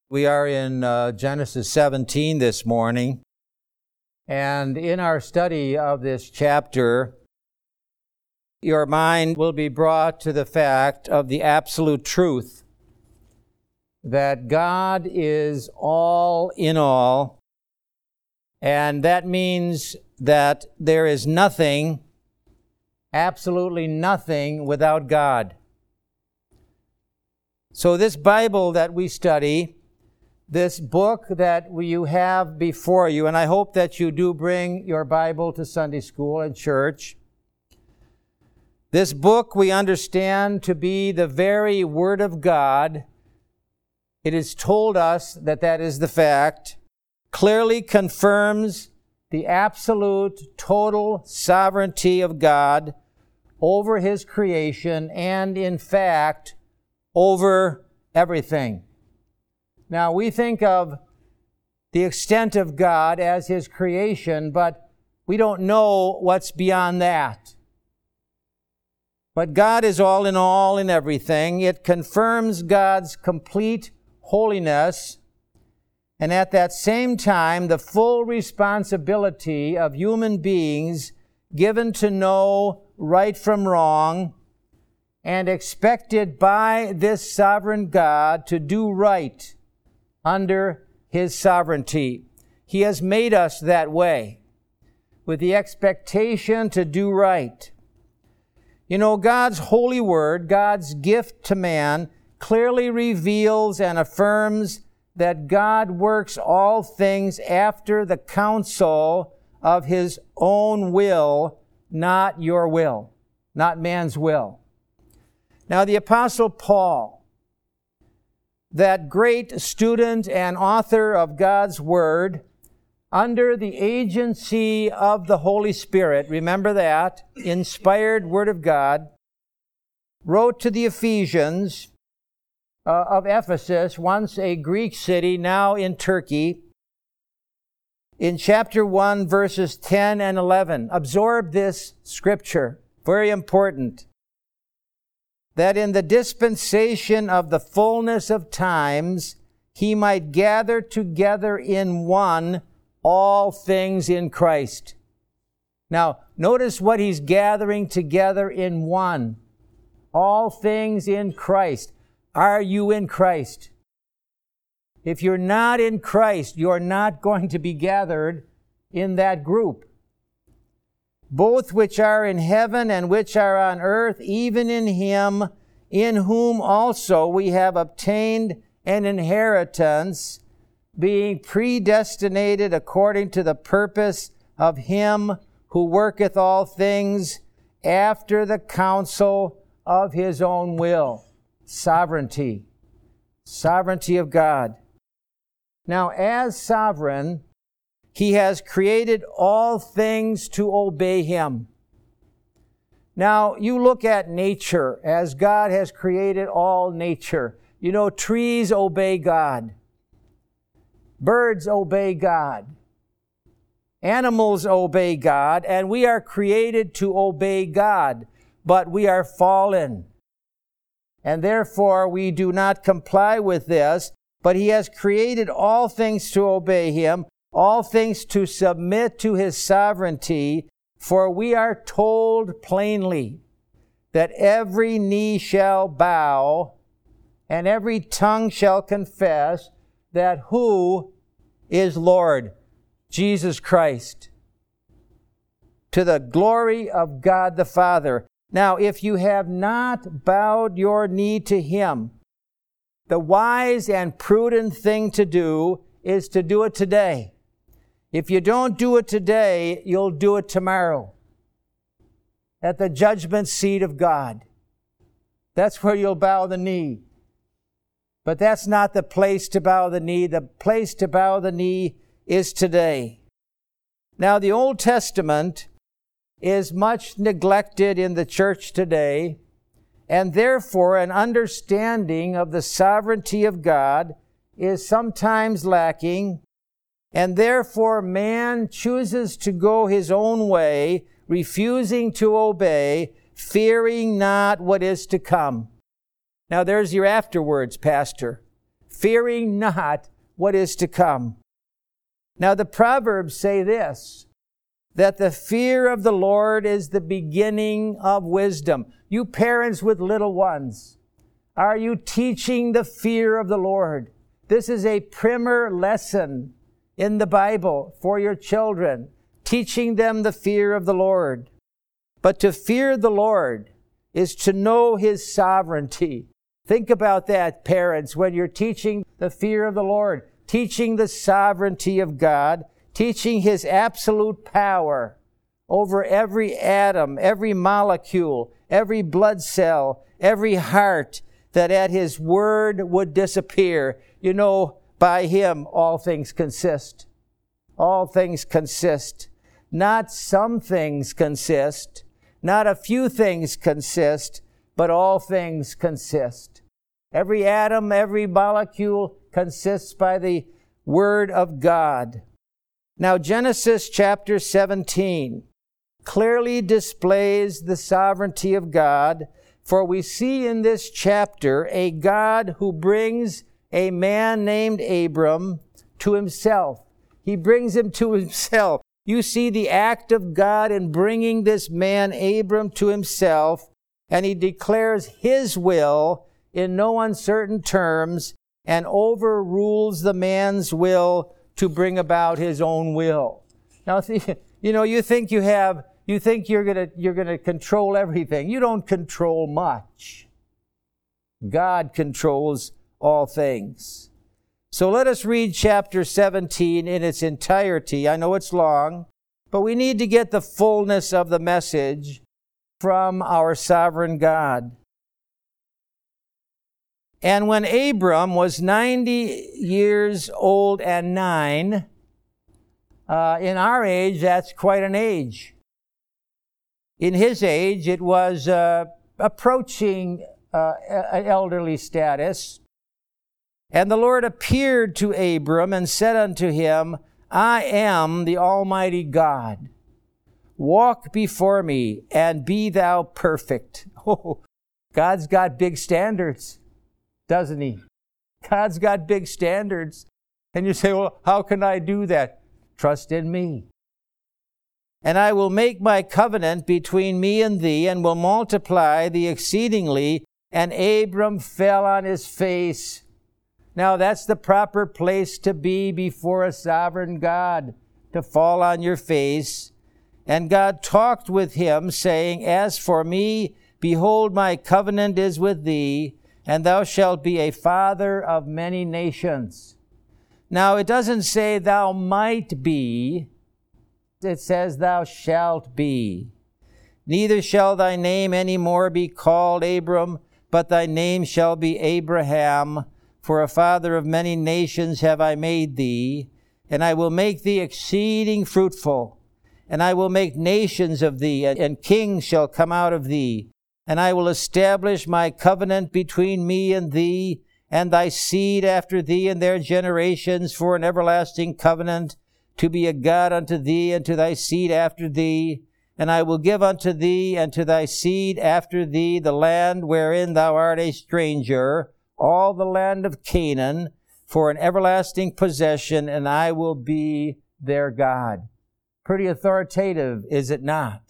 We are in Genesis 17 this morning, and in our study of this chapter, your mind will be brought to the fact of the absolute truth that God is all in all, and that means that there is nothing, absolutely nothing, without God. So this Bible that we study, this book that you have before you, and I hope that you do bring your Bible to Sunday school and church. This book we understand to be the very Word of God. It is told us that that is the fact. Clearly confirms the absolute, total sovereignty of God over His creation and, in fact, over everything. Now, we think of the extent of God as His creation, but we don't know what's beyond that. But God is all in everything. It confirms God's complete holiness, and at that same time, the full responsibility of human beings given to know right from wrong and expected by this sovereign God to do right under His sovereignty. He has made us that way, with the expectation to do right. You know, God's holy word, God's gift to man, clearly reveals and affirms that God works all things after the counsel of His own will, not your will, not man's will. Now, the Apostle Paul, that great student and author of God's Word, under the agency of the Holy Spirit, remember that, inspired Word of God, wrote to the Ephesians of Ephesus, once a Greek city, now in Turkey, in chapter 1, verses 10 and 11. Absorb this scripture, very important. That in the dispensation of the fullness of times, He might gather together in one all things in Christ. Now, notice what He's gathering together in one. All things in Christ. Are you in Christ? If you're not in Christ, you're not going to be gathered in that group. Both which are in heaven and which are on earth, even in Him, in whom also we have obtained an inheritance, being predestinated according to the purpose of Him who worketh all things after the counsel of His own will. Sovereignty. Sovereignty of God. Now, as sovereign, He has created all things to obey Him. Now, you look at nature as God has created all nature. You know, trees obey God. Birds obey God. Animals obey God, and we are created to obey God, but we are fallen. And therefore, we do not comply with this, but He has created all things to obey Him, all things to submit to His sovereignty, for we are told plainly that every knee shall bow and every tongue shall confess that who is Lord? Jesus Christ. To the glory of God the Father. Now, if you have not bowed your knee to Him, the wise and prudent thing to do is to do it today. If you don't do it today, you'll do it tomorrow at the judgment seat of God. That's where you'll bow the knee. But that's not the place to bow the knee. The place to bow the knee is today. Now, the Old Testament is much neglected in the church today, and therefore an understanding of the sovereignty of God is sometimes lacking, and therefore man chooses to go his own way, refusing to obey, fearing not what is to come. Now there's your afterwards, Pastor. fearing not what is to come. Now the Proverbs say this, that the fear of the Lord is the beginning of wisdom. You parents with little ones, are you teaching the fear of the Lord? This is a primer lesson in the Bible for your children, teaching them the fear of the Lord. But to fear the Lord is to know His sovereignty. Think about that, parents, when you're teaching the fear of the Lord, teaching the sovereignty of God, teaching His absolute power over every atom, every molecule, every blood cell, every heart, that at His word would disappear. You know, by Him all things consist. All things consist. Not some things consist, not a few things consist, but all things consist. Every atom, every molecule consists by the Word of God. Now, Genesis chapter 17 clearly displays the sovereignty of God, for we see in this chapter a God who brings a man named Abram to Himself. He brings him to Himself. You see the act of God in bringing this man Abram to Himself, and He declares His will in no uncertain terms and overrules the man's will to bring about his own will. Now, you think you're going to control everything. You don't control much. God controls all things. So let us read chapter 17 in its entirety. I know it's long, but we need to get the fullness of the message from our sovereign God. And when Abram was 90 years old and 9, in our age, that's quite an age. In his age, it was approaching an elderly status. And the Lord appeared to Abram and said unto him, I am the Almighty God. Walk before me and be thou perfect. Oh, God's got big standards, doesn't He? God's got big standards. And you say, well, how can I do that? Trust in me. And I will make my covenant between me and thee, and will multiply thee exceedingly. And Abram fell on his face. Now that's the proper place to be before a sovereign God, to fall on your face. And God talked with him, saying, As for me, behold, my covenant is with thee, and thou shalt be a father of many nations. Now it doesn't say thou might be, it says thou shalt be. Neither shall thy name any more be called Abram, but thy name shall be Abraham, for a father of many nations have I made thee, and I will make thee exceeding fruitful, and I will make nations of thee, and kings shall come out of thee, and I will establish my covenant between me and thee, and thy seed after thee and their generations for an everlasting covenant, to be a God unto thee and to thy seed after thee. And I will give unto thee and to thy seed after thee the land wherein thou art a stranger, all the land of Canaan, for an everlasting possession, and I will be their God. Pretty authoritative, is it not?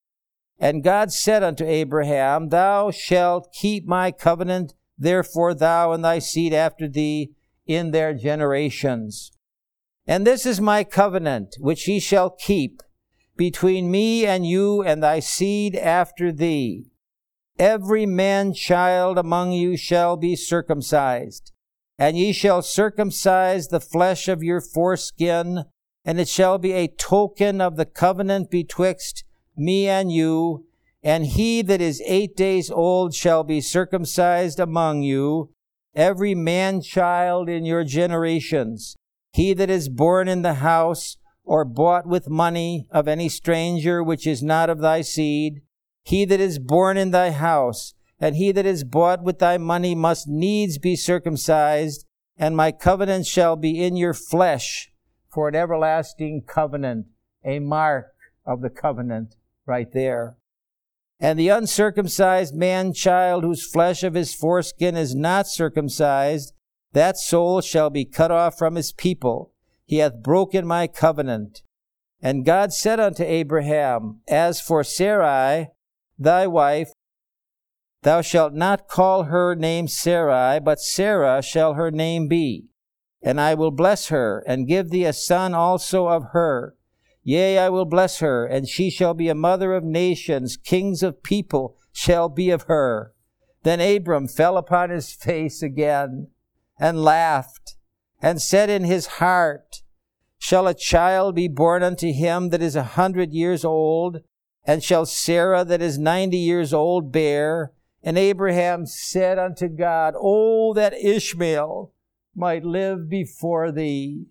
And God said unto Abraham, Thou shalt keep my covenant, therefore thou and thy seed after thee in their generations. And this is my covenant, which ye shall keep between me and you and thy seed after thee. Every man-child among you shall be circumcised, and ye shall circumcise the flesh of your foreskin, and it shall be a token of the covenant betwixt me and you. And he that is 8 days old shall be circumcised among you, every man-child in your generations. He that is born in the house, or bought with money of any stranger which is not of thy seed, he that is born in thy house, and he that is bought with thy money must needs be circumcised, and my covenant shall be in your flesh for an everlasting covenant, a mark of the covenant right there. And the uncircumcised man-child whose flesh of his foreskin is not circumcised, that soul shall be cut off from his people. He hath broken my covenant. And God said unto Abraham, As for Sarai, thy wife, thou shalt not call her name Sarai, but Sarah shall her name be. And I will bless her, and give thee a son also of her. Yea, I will bless her, and she shall be a mother of nations. Kings of people shall be of her. Then Abram fell upon his face again, and laughed, and said in his heart, Shall a child be born unto him that is 100 years old? And shall Sarah that is 90 years old bear? And Abraham said unto God, Oh, that Ishmael might live before thee.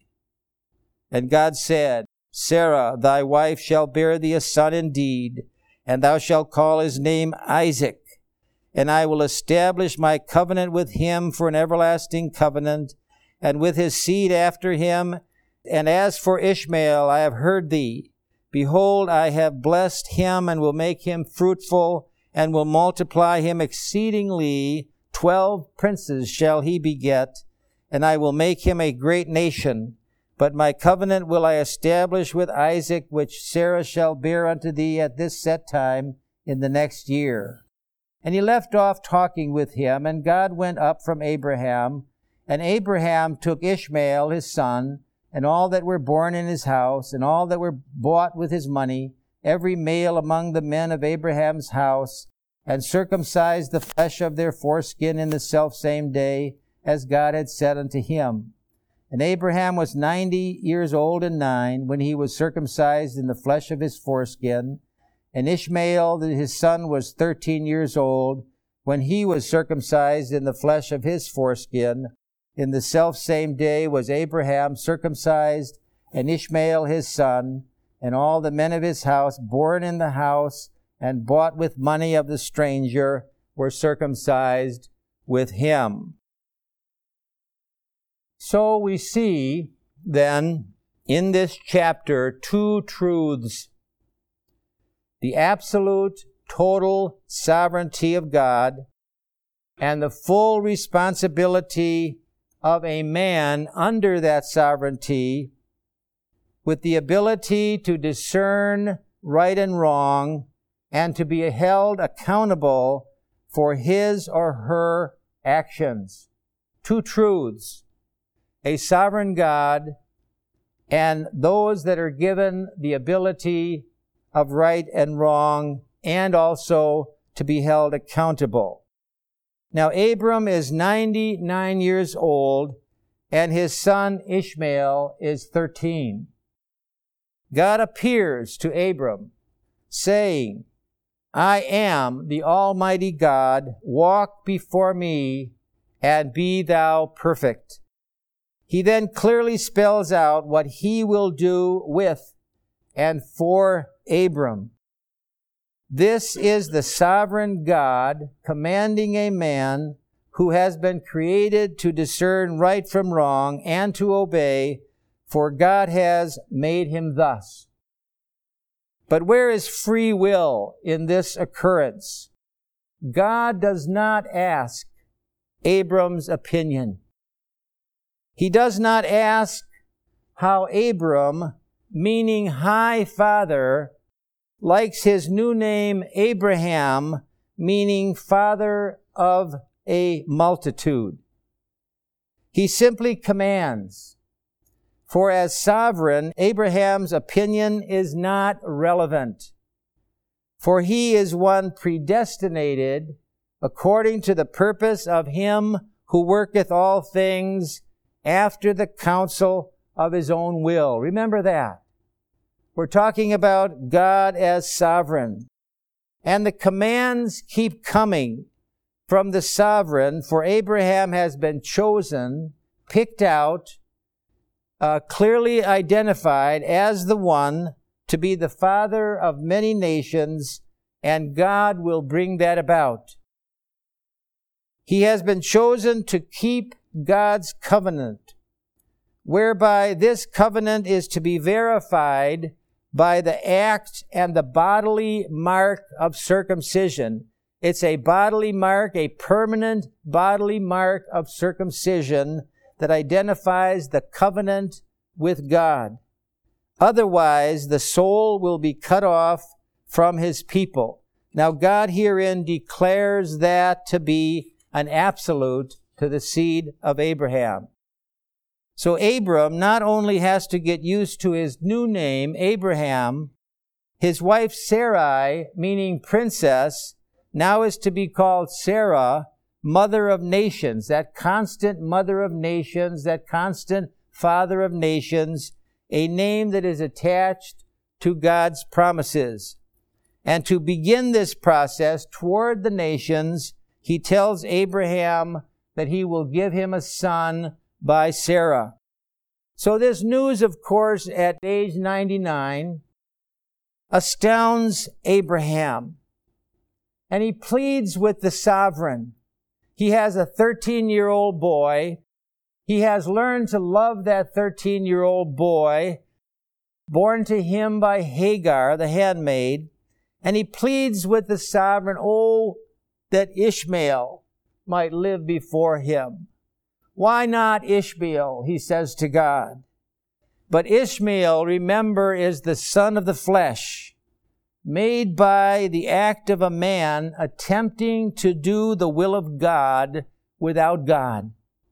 And God said, Sarah, thy wife, shall bear thee a son indeed, and thou shalt call his name Isaac. And I will establish my covenant with him for an everlasting covenant, and with his seed after him. And as for Ishmael, I have heard thee. Behold, I have blessed him, and will make him fruitful, and will multiply him exceedingly. 12 princes shall he beget, and I will make him a great nation. But my covenant will I establish with Isaac, which Sarah shall bear unto thee at this set time in the next year. And he left off talking with him, and God went up from Abraham. And Abraham took Ishmael his son, and all that were born in his house, and all that were bought with his money, every male among the men of Abraham's house, and circumcised the flesh of their foreskin in the selfsame day, as God had said unto him. And Abraham was 90 years old and 9 when he was circumcised in the flesh of his foreskin. And Ishmael, his son, was 13 years old when he was circumcised in the flesh of his foreskin. In the selfsame day was Abraham circumcised, and Ishmael his son, and all the men of his house, born in the house, and bought with money of the stranger, were circumcised with him. So we see, then, in this chapter, 2 truths. The absolute, total sovereignty of God, and the full responsibility of a man under that sovereignty, with the ability to discern right and wrong, and to be held accountable for his or her actions. 2 truths. A sovereign God, and those that are given the ability of right and wrong, and also to be held accountable. Now, Abram is 99 years old, and his son Ishmael is 13. God appears to Abram, saying, I am the Almighty God, walk before me, and be thou perfect. He then clearly spells out what he will do with and for Abram. This is the sovereign God commanding a man who has been created to discern right from wrong and to obey, for God has made him thus. But where is free will in this occurrence? God does not ask Abram's opinion. He does not ask how Abram, meaning High Father, likes his new name Abraham, meaning Father of a multitude. He simply commands. For as sovereign, Abraham's opinion is not relevant. For he is one predestinated according to the purpose of him who worketh all things after the counsel of his own will. Remember that. We're talking about God as sovereign. And the commands keep coming from the sovereign, for Abraham has been chosen, picked out, clearly identified as the one to be the father of many nations, and God will bring that about. He has been chosen to keep God's covenant, whereby this covenant is to be verified by the act and the bodily mark of circumcision. It's a bodily mark, a permanent bodily mark of circumcision that identifies the covenant with God. Otherwise, the soul will be cut off from his people. Now, God herein declares that to be an absolute to the seed of Abraham. So Abram not only has to get used to his new name, Abraham, his wife Sarai, meaning princess, now is to be called Sarah, mother of nations, that constant mother of nations, that constant father of nations, a name that is attached to God's promises. And to begin this process toward the nations, he tells Abraham that he will give him a son by Sarah. So this news, of course, at age 99, astounds Abraham. And he pleads with the sovereign. He has a 13-year-old boy. He has learned to love that 13-year-old boy, born to him by Hagar, the handmaid. And he pleads with the sovereign, oh, that Ishmael might live before him. Why not Ishmael, he says to God. But Ishmael, remember, is the son of the flesh, made by the act of a man attempting to do the will of God without God.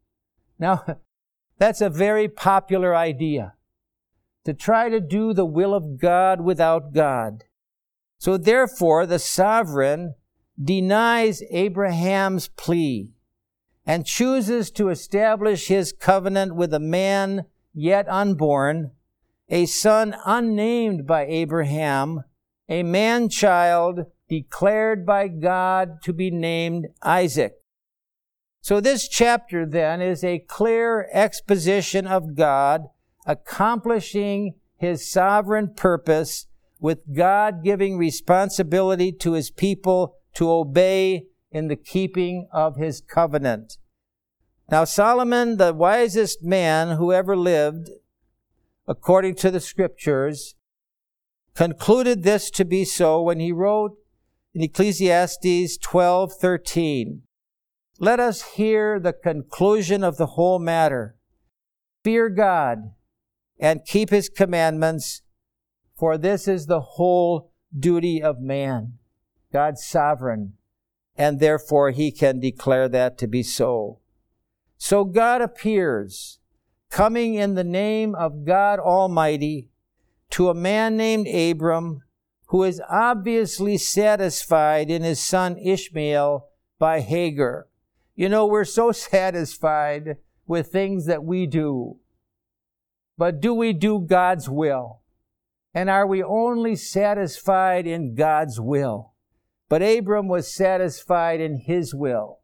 Now, that's a very popular idea, to try to do the will of God without God. So therefore, the sovereign denies Abraham's plea and chooses to establish his covenant with a man yet unborn, a son unnamed by Abraham, a man-child declared by God to be named Isaac. So this chapter then is a clear exposition of God accomplishing his sovereign purpose, with God giving responsibility to his people to obey in the keeping of his covenant. Now Solomon, the wisest man who ever lived, according to the scriptures, concluded this to be so when he wrote in Ecclesiastes 12:13, "Let us hear the conclusion of the whole matter. Fear God and keep his commandments, for this is the whole duty of man." God's sovereign, and therefore he can declare that to be so. So God appears, coming in the name of God Almighty, to a man named Abram, who is obviously satisfied in his son Ishmael by Hagar. You know, we're so satisfied with things that we do. But do we do God's will? And are we only satisfied in God's will? But Abram was satisfied in his will.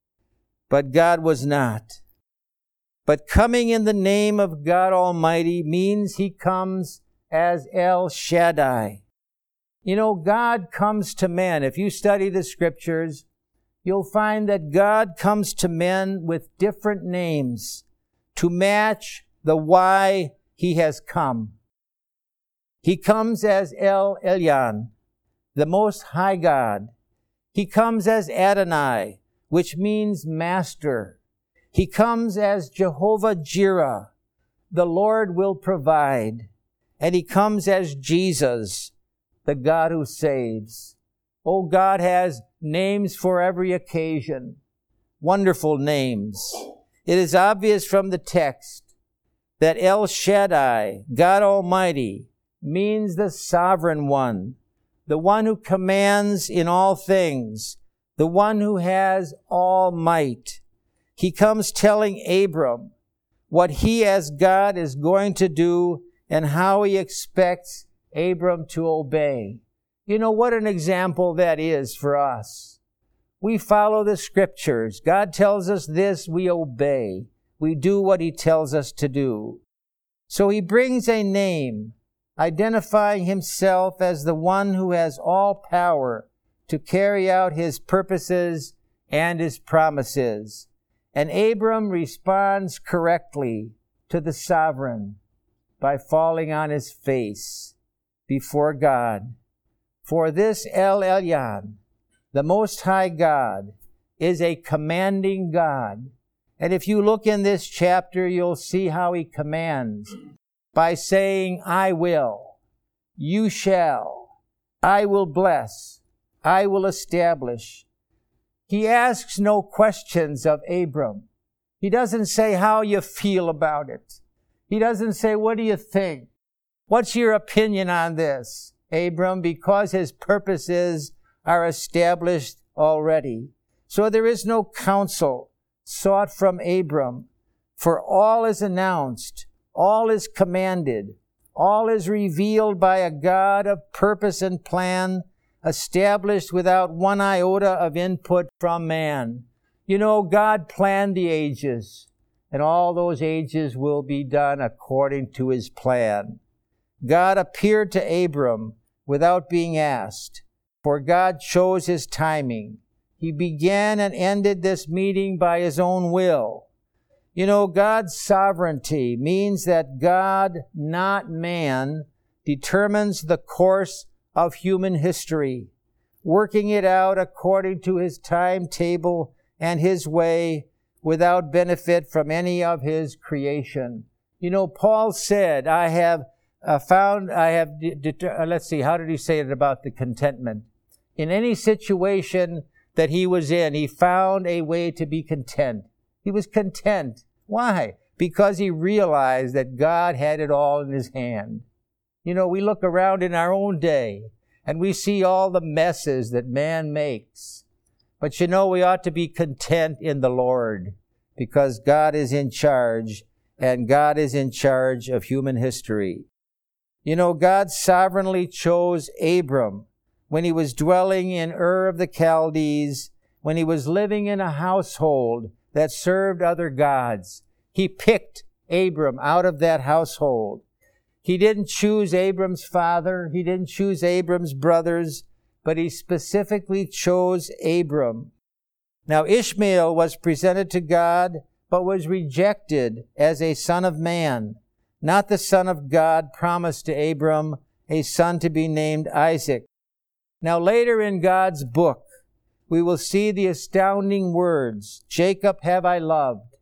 But God was not. But coming in the name of God Almighty means he comes as El Shaddai. You know, God comes to men. If you study the scriptures, you'll find that God comes to men with different names to match the why he has come. He comes as El Elyon, the Most High God. He comes as Adonai, which means master. He comes as Jehovah Jireh, the Lord will provide. And he comes as Jesus, the God who saves. Oh, God has names for every occasion, wonderful names. It is obvious from the text that El Shaddai, God Almighty, means the sovereign one, the one who commands in all things, the one who has all might. He comes telling Abram what he as God is going to do and how he expects Abram to obey. You know what an example that is for us. We follow the scriptures. God tells us this, we obey. We do what he tells us to do. So he brings a name, identifying himself as the one who has all power to carry out his purposes and his promises. And Abram responds correctly to the sovereign by falling on his face before God. For this El Elyon, The Most High God is a commanding God. And if you look in this chapter, you'll see how he commands by saying, I will, you shall, I will bless, I will establish. He asks no questions of Abram. He doesn't say how you feel about it. He doesn't say, what do you think? What's your opinion on this, Abram? Because his purposes are established already. So there is no counsel sought from Abram, for all is announced, all is commanded, all is revealed by a God of purpose and plan, established without one iota of input from man. You know, God planned the ages, and all those ages will be done according to his plan. God appeared to Abram without being asked, for God chose his timing. He began and ended this meeting by his own will. You know, God's sovereignty means that God, not man, determines the course of human history, working it out according to his timetable and his way without benefit from any of his creation. You know, Paul said, let's see, how did he say it about the contentment? In any situation that he was in, he found a way to be content. He was content. Why? Because he realized that God had it all in his hand. You know, we look around in our own day and we see all the messes that man makes. But you know, we ought to be content in the Lord because God is in charge, and God is in charge of human history. You know, God sovereignly chose Abram when he was dwelling in Ur of the Chaldees, when he was living in a household that served other gods. He picked Abram out of that household. He didn't choose Abram's father. He didn't choose Abram's brothers, but he specifically chose Abram. Now, Ishmael was presented to God, but was rejected as a son of man, not the son of God promised to Abram, a son to be named Isaac. Now, later in God's book, we will see the astounding words, Jacob have I loved,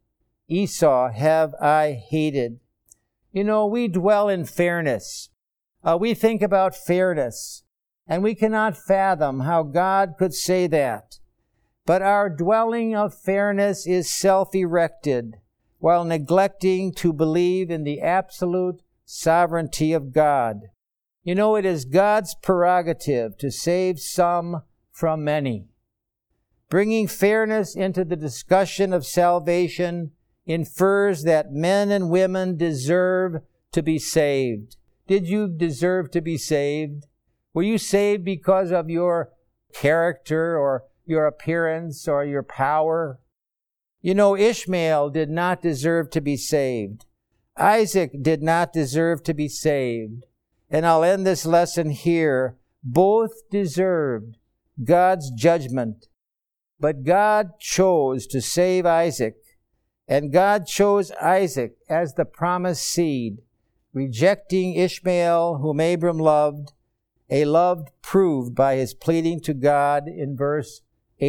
Esau have I hated. You know, we dwell in fairness. We think about fairness, and we cannot fathom how God could say that. But our dwelling of fairness is self-erected, while neglecting to believe in the absolute sovereignty of God. You know, it is God's prerogative to save some from many. Bringing fairness into the discussion of salvation infers that men and women deserve to be saved. Did you deserve to be saved? Were you saved because of your character or your appearance or your power? You know, Ishmael did not deserve to be saved. Isaac did not deserve to be saved. And I'll end this lesson here. Both deserved God's judgment. But God chose to save Isaac. And God chose Isaac as the promised seed, rejecting Ishmael, whom Abram loved, a love proved by his pleading to God in verse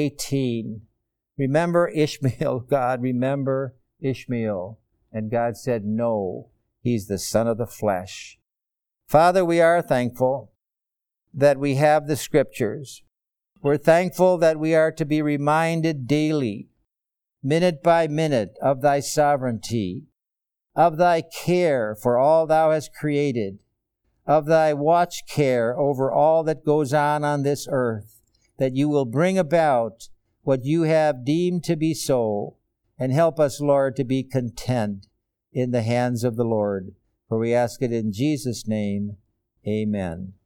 18. Remember Ishmael, God, remember Ishmael. And God said, no, he's the son of the flesh. Father, we are thankful that we have the Scriptures. We're thankful that we are to be reminded daily, minute by minute, of thy sovereignty, of thy care for all thou hast created, of thy watch care over all that goes on this earth, that you will bring about what you have deemed to be so, and help us, Lord, to be content in the hands of the Lord. For we ask it in Jesus' name, amen.